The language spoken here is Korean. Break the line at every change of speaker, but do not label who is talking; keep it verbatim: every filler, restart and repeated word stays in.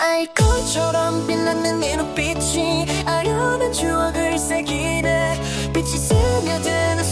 아이꽃처럼 빛나는 네 눈빛이 아련한 추억을 새기네 빛이 스며드는